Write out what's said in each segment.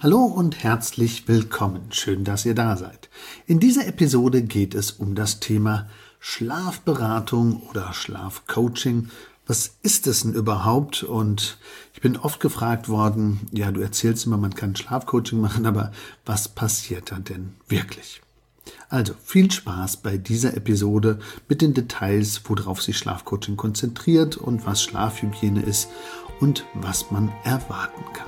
Hallo und herzlich willkommen. Schön, dass ihr da seid. In dieser Episode geht es um das Thema Schlafberatung oder Schlafcoaching. Was ist es denn überhaupt? Und ich bin oft gefragt worden, ja, du erzählst immer, man kann Schlafcoaching machen, aber was passiert da denn wirklich? Also viel Spaß bei dieser Episode mit den Details, worauf sich Schlafcoaching konzentriert und was Schlafhygiene ist und was man erwarten kann.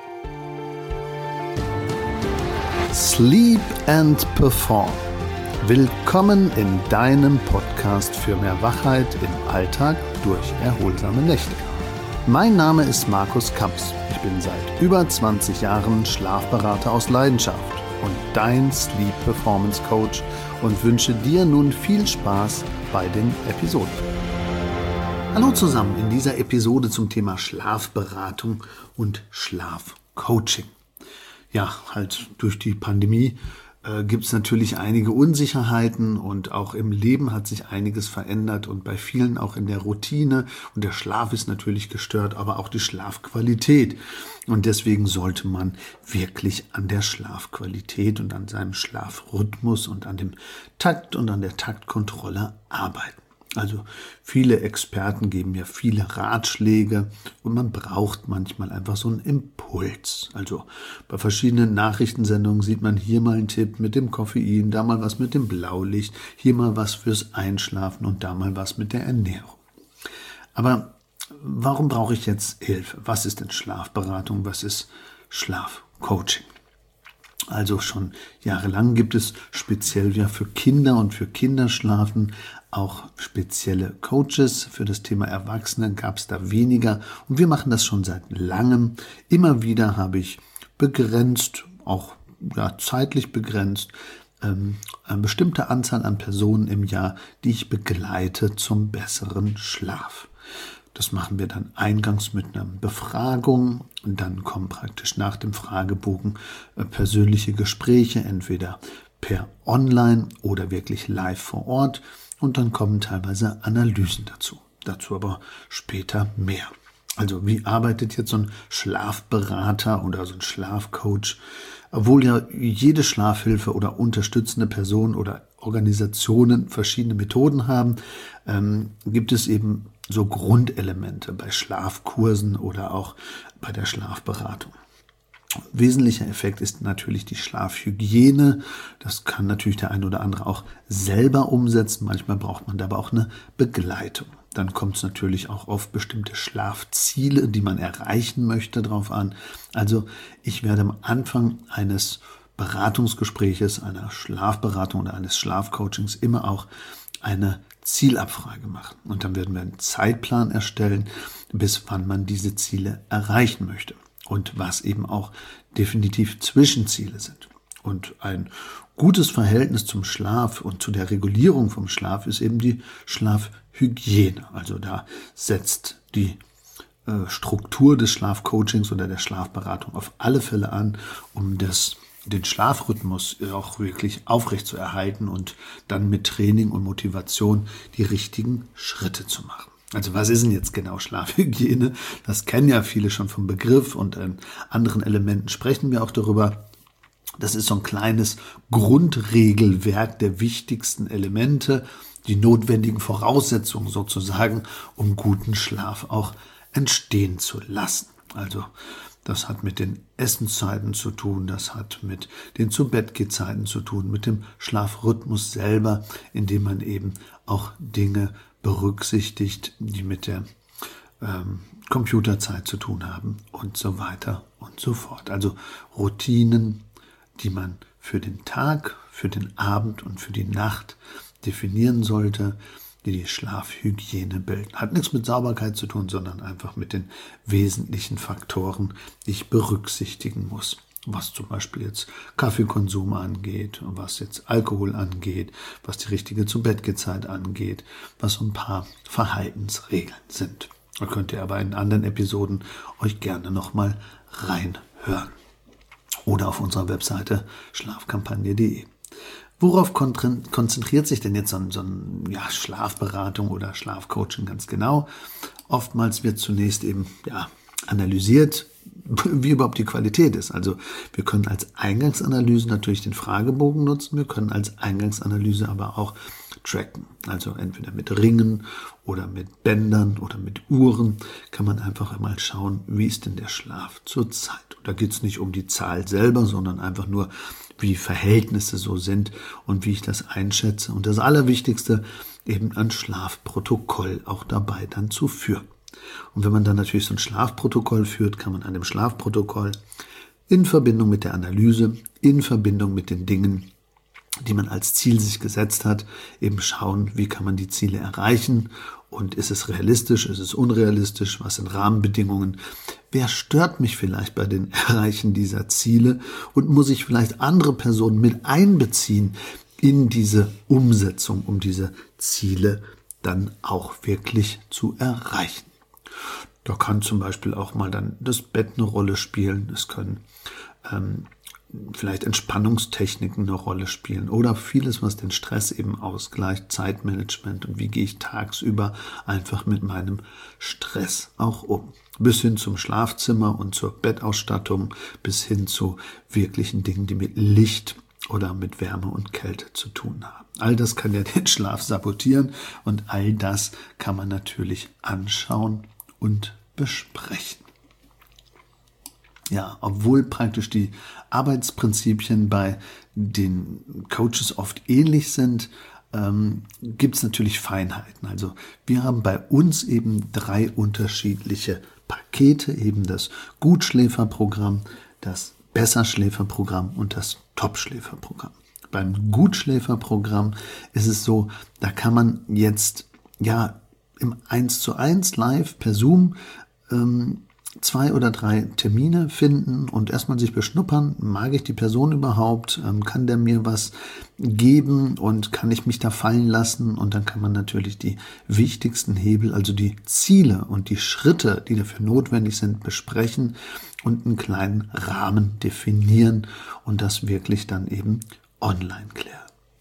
Sleep and Perform. Willkommen in deinem Podcast für mehr Wachheit im Alltag durch erholsame Nächte. Mein Name ist Markus Kamps. Ich bin seit über 20 Jahren Schlafberater aus Leidenschaft und dein Sleep Performance Coach und wünsche dir nun viel Spaß bei den Episoden. Hallo zusammen in dieser Episode zum Thema Schlafberatung und Schlafcoaching. Ja, halt durch die Pandemie gibt es natürlich einige Unsicherheiten und auch im Leben hat sich einiges verändert und bei vielen auch in der Routine und der Schlaf ist natürlich gestört, aber auch die Schlafqualität. Und deswegen sollte man wirklich an der Schlafqualität und an seinem Schlafrhythmus und an dem Takt und an der Taktkontrolle arbeiten. Also viele Experten geben mir viele Ratschläge und man braucht manchmal einfach so einen Impuls. Also bei verschiedenen Nachrichtensendungen sieht man hier mal einen Tipp mit dem Koffein, da mal was mit dem Blaulicht, hier mal was fürs Einschlafen und da mal was mit der Ernährung. Aber warum brauche ich jetzt Hilfe? Was ist denn Schlafberatung? Was ist Schlafcoaching? Also schon jahrelang gibt es speziell ja für Kinder und für Kinderschlafen auch spezielle Coaches. Für das Thema Erwachsene gab es da weniger und wir machen das schon seit langem. Immer wieder habe ich begrenzt, auch zeitlich begrenzt, eine bestimmte Anzahl an Personen im Jahr, die ich begleite zum besseren Schlaf. Das machen wir dann eingangs mit einer Befragung und dann kommen praktisch nach dem Fragebogen persönliche Gespräche, entweder per Online oder wirklich live vor Ort und dann kommen teilweise Analysen dazu. Dazu aber später mehr. Also wie arbeitet jetzt so ein Schlafberater oder so ein Schlafcoach? Obwohl ja jede Schlafhilfe oder unterstützende Person oder Organisationen verschiedene Methoden haben, gibt es eben so Grundelemente bei Schlafkursen oder auch bei der Schlafberatung. Wesentlicher Effekt ist natürlich die Schlafhygiene. Das kann natürlich der ein oder andere auch selber umsetzen. Manchmal braucht man dabei auch eine Begleitung. Dann kommt es natürlich auch auf bestimmte Schlafziele, die man erreichen möchte, drauf an. Also ich werde am Anfang eines Beratungsgespräches, einer Schlafberatung oder eines Schlafcoachings immer auch eine Zielabfrage machen. Und dann werden wir einen Zeitplan erstellen, bis wann man diese Ziele erreichen möchte. Und was eben auch definitiv Zwischenziele sind. Und ein gutes Verhältnis zum Schlaf und zu der Regulierung vom Schlaf ist eben die Schlafhygiene. Also da setzt die Struktur des Schlafcoachings oder der Schlafberatung auf alle Fälle an, um den Schlafrhythmus auch wirklich aufrecht zu erhalten und dann mit Training und Motivation die richtigen Schritte zu machen. Also was ist denn jetzt genau Schlafhygiene? Das kennen ja viele schon vom Begriff und in anderen Elementen sprechen wir auch darüber. Das ist so ein kleines Grundregelwerk der wichtigsten Elemente, die notwendigen Voraussetzungen sozusagen, um guten Schlaf auch entstehen zu lassen. Also das hat mit den Essenszeiten zu tun, das hat mit den Zu-Bett-Geh-Zeiten zu tun, mit dem Schlafrhythmus selber, indem man eben auch Dinge berücksichtigt, die mit der Computerzeit zu tun haben und so weiter und so fort. Also Routinen, die man für den Tag, für den Abend und für die Nacht definieren sollte, die Schlafhygiene bilden. Hat nichts mit Sauberkeit zu tun, sondern einfach mit den wesentlichen Faktoren, die ich berücksichtigen muss. Was zum Beispiel jetzt Kaffeekonsum angeht, was jetzt Alkohol angeht, was die richtige Zu-Bett-Geh-Zeit angeht, was so ein paar Verhaltensregeln sind. Da könnt ihr aber in anderen Episoden euch gerne nochmal reinhören. Oder auf unserer Webseite schlafkampagne.de. Worauf konzentriert sich denn jetzt so ein Schlafberatung oder Schlafcoaching ganz genau? Oftmals wird zunächst eben analysiert, wie überhaupt die Qualität ist. Also wir können als Eingangsanalyse natürlich den Fragebogen nutzen, wir können als Eingangsanalyse aber auch tracken. Also entweder mit Ringen oder mit Bändern oder mit Uhren kann man einfach einmal schauen, wie ist denn der Schlaf zur Zeit. Und da geht es nicht um die Zahl selber, sondern einfach nur, wie Verhältnisse so sind und wie ich das einschätze. Und das Allerwichtigste, eben ein Schlafprotokoll auch dabei dann zu führen. Und wenn man dann natürlich so ein Schlafprotokoll führt, kann man an dem Schlafprotokoll in Verbindung mit der Analyse, in Verbindung mit den Dingen, die man als Ziel sich gesetzt hat, eben schauen, wie kann man die Ziele erreichen und ist es realistisch, ist es unrealistisch, was sind Rahmenbedingungen, wer stört mich vielleicht bei den Erreichen dieser Ziele und muss ich vielleicht andere Personen mit einbeziehen in diese Umsetzung, um diese Ziele dann auch wirklich zu erreichen. Da kann zum Beispiel auch mal dann das Bett eine Rolle spielen, es können vielleicht Entspannungstechniken eine Rolle spielen oder vieles, was den Stress eben ausgleicht, Zeitmanagement und wie gehe ich tagsüber einfach mit meinem Stress auch um. Bis hin zum Schlafzimmer und zur Bettausstattung, bis hin zu wirklichen Dingen, die mit Licht oder mit Wärme und Kälte zu tun haben. All das kann ja den Schlaf sabotieren und all das kann man natürlich anschauen und besprechen. Ja, obwohl praktisch die Arbeitsprinzipien bei den Coaches oft ähnlich sind, gibt es natürlich Feinheiten. Also wir haben bei uns eben 3 unterschiedliche Pakete, eben das Gutschläferprogramm, das Besserschläferprogramm und das Topschläferprogramm. Beim Gutschläferprogramm ist es so, da kann man jetzt ja im 1:1 live per Zoom 2 oder 3 Termine finden und erstmal sich beschnuppern, mag ich die Person überhaupt, kann der mir was geben und kann ich mich da fallen lassen und dann kann man natürlich die wichtigsten Hebel, also die Ziele und die Schritte, die dafür notwendig sind, besprechen und einen kleinen Rahmen definieren und das wirklich dann eben online klären.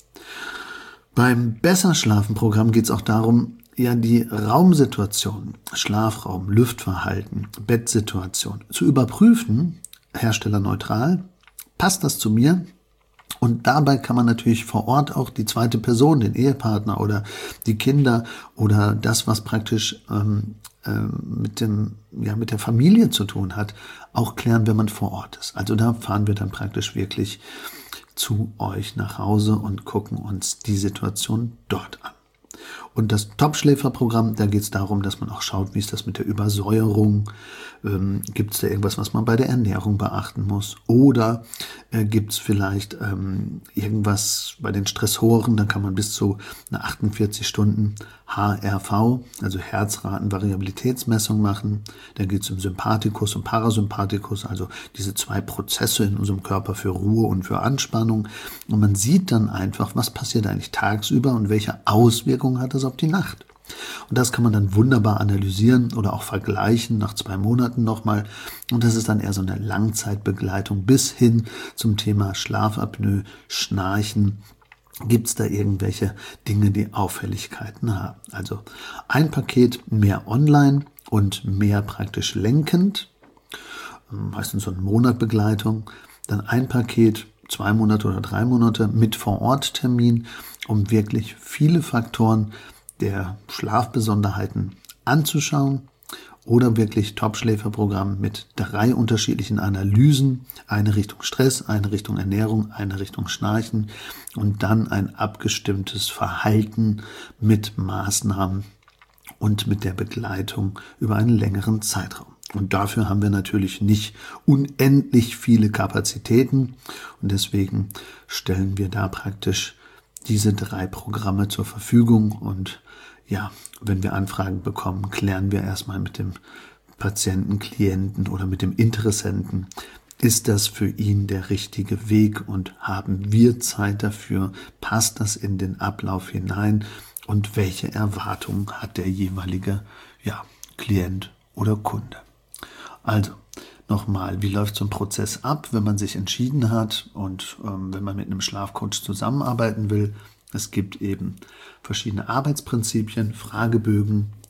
Beim Besserschlafen-Programm geht es auch darum, ja, die Raumsituation, Schlafraum, Lüftverhalten, Bettsituation zu überprüfen, herstellerneutral, passt das zu mir? Und dabei kann man natürlich vor Ort auch die zweite Person, den Ehepartner oder die Kinder oder das, was praktisch mit der Familie zu tun hat, auch klären, wenn man vor Ort ist. Also da fahren wir dann praktisch wirklich zu euch nach Hause und gucken uns die Situation dort an. Und das Topschläferprogramm, da geht es darum, dass man auch schaut, wie ist das mit der Übersäuerung, gibt es da irgendwas, was man bei der Ernährung beachten muss oder gibt es vielleicht irgendwas bei den Stressoren, da kann man bis zu einer 48 Stunden HRV, also Herzratenvariabilitätsmessung machen, da geht es um Sympathikus und Parasympathikus, also diese 2 Prozesse in unserem Körper für Ruhe und für Anspannung und man sieht dann einfach, was passiert eigentlich tagsüber und welche Auswirkungen hat das auf die Nacht. Und das kann man dann wunderbar analysieren oder auch vergleichen nach 2 Monaten nochmal. Und das ist dann eher so eine Langzeitbegleitung bis hin zum Thema Schlafapnoe, Schnarchen. Gibt es da irgendwelche Dinge, die Auffälligkeiten haben? Also ein Paket mehr online und mehr praktisch lenkend, meistens so eine Monatbegleitung. Dann ein Paket 2 Monate oder 3 Monate mit Vor-Ort-Termin, um wirklich viele Faktoren der Schlafbesonderheiten anzuschauen oder wirklich Top-Schläferprogramm mit 3 unterschiedlichen Analysen, eine Richtung Stress, eine Richtung Ernährung, eine Richtung Schnarchen und dann ein abgestimmtes Verhalten mit Maßnahmen und mit der Begleitung über einen längeren Zeitraum. Und dafür haben wir natürlich nicht unendlich viele Kapazitäten und deswegen stellen wir da praktisch diese 3 Programme zur Verfügung und ja, wenn wir Anfragen bekommen, klären wir erstmal mit dem Patienten, Klienten oder mit dem Interessenten, ist das für ihn der richtige Weg und haben wir Zeit dafür, passt das in den Ablauf hinein und welche Erwartungen hat der jeweilige Klient oder Kunde. Also nochmal, wie läuft so ein Prozess ab, wenn man sich entschieden hat und wenn man mit einem Schlafcoach zusammenarbeiten will? Es gibt eben verschiedene Arbeitsprinzipien, Fragebögen,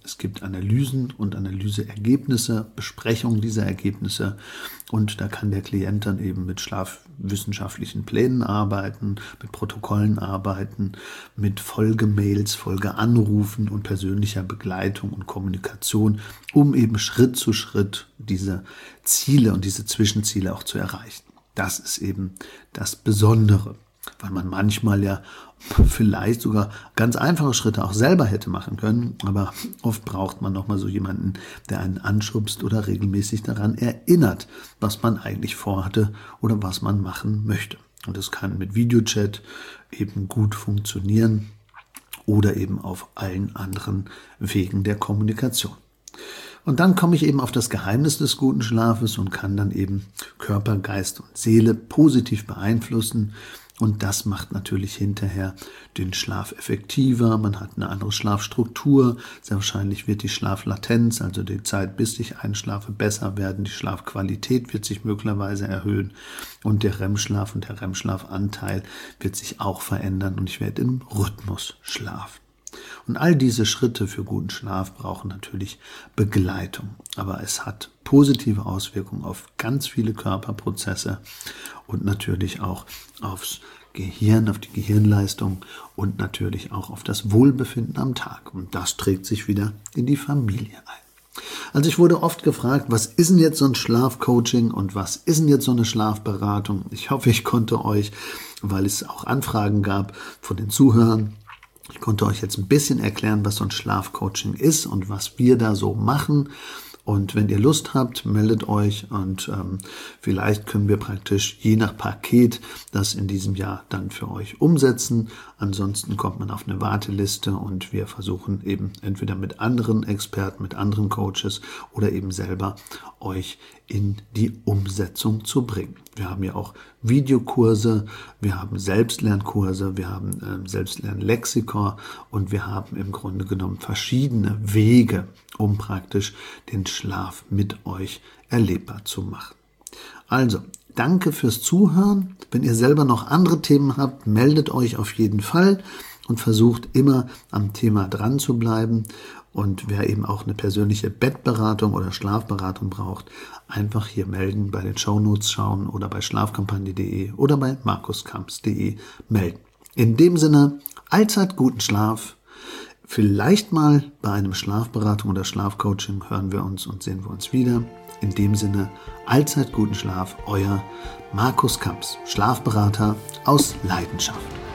Es gibt Analysen und Analyseergebnisse, Besprechungen dieser Ergebnisse und da kann der Klient dann eben mit schlafwissenschaftlichen Plänen arbeiten, mit Protokollen arbeiten, mit Folgemails, Folgeanrufen und persönlicher Begleitung und Kommunikation, um eben Schritt zu Schritt diese Ziele und diese Zwischenziele auch zu erreichen. Das ist eben das Besondere, weil man manchmal ja vielleicht sogar ganz einfache Schritte auch selber hätte machen können, aber oft braucht man nochmal so jemanden, der einen anschubst oder regelmäßig daran erinnert, was man eigentlich vorhatte oder was man machen möchte. Und das kann mit Videochat eben gut funktionieren oder eben auf allen anderen Wegen der Kommunikation. Und dann komme ich eben auf das Geheimnis des guten Schlafes und kann dann eben Körper, Geist und Seele positiv beeinflussen. Und das macht natürlich hinterher den Schlaf effektiver. Man hat eine andere Schlafstruktur. Sehr wahrscheinlich wird die Schlaflatenz, also die Zeit, bis ich einschlafe, besser werden. Die Schlafqualität wird sich möglicherweise erhöhen. Und der REM-Schlaf und der REM-Schlafanteil wird sich auch verändern. Und ich werde im Rhythmus schlafen. Und all diese Schritte für guten Schlaf brauchen natürlich Begleitung. Aber es hat positive Auswirkungen auf ganz viele Körperprozesse und natürlich auch aufs Gehirn, auf die Gehirnleistung und natürlich auch auf das Wohlbefinden am Tag. Und das trägt sich wieder in die Familie ein. Also ich wurde oft gefragt, was ist denn jetzt so ein Schlafcoaching und was ist denn jetzt so eine Schlafberatung? Ich hoffe, ich konnte euch, weil es auch Anfragen gab von den Zuhörern, ich konnte euch jetzt ein bisschen erklären, was so ein Schlafcoaching ist und was wir da so machen. Und wenn ihr Lust habt, meldet euch und vielleicht können wir praktisch je nach Paket das in diesem Jahr dann für euch umsetzen. Ansonsten kommt man auf eine Warteliste und wir versuchen eben entweder mit anderen Experten, mit anderen Coaches oder eben selber euch in die Umsetzung zu bringen. Wir haben ja auch Videokurse, wir haben Selbstlernkurse, wir haben Selbstlernlexikon und wir haben im Grunde genommen verschiedene Wege, um praktisch den Schlaf mit euch erlebbar zu machen. Also, danke fürs Zuhören. Wenn ihr selber noch andere Themen habt, meldet euch auf jeden Fall und versucht immer am Thema dran zu bleiben. Und wer eben auch eine persönliche Bettberatung oder Schlafberatung braucht, einfach hier melden, bei den Shownotes schauen oder bei schlafkampagne.de oder bei markuskamps.de melden. In dem Sinne, allzeit guten Schlaf. Vielleicht mal bei einem Schlafberatung oder Schlafcoaching hören wir uns und sehen wir uns wieder. In dem Sinne, allzeit guten Schlaf, euer Markus Kamps, Schlafberater aus Leidenschaft.